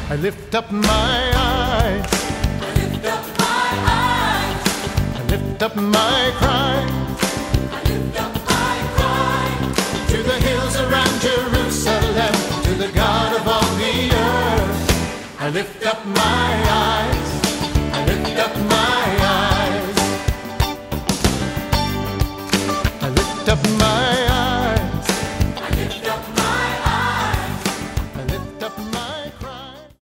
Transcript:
I lift up my eyes. I lift up my eyes. I lift up my cry. I lift up my cry To the hills around Jerusalem, to the God of all the earth. I lift up my eyes. I lift up my eyes. I lift up my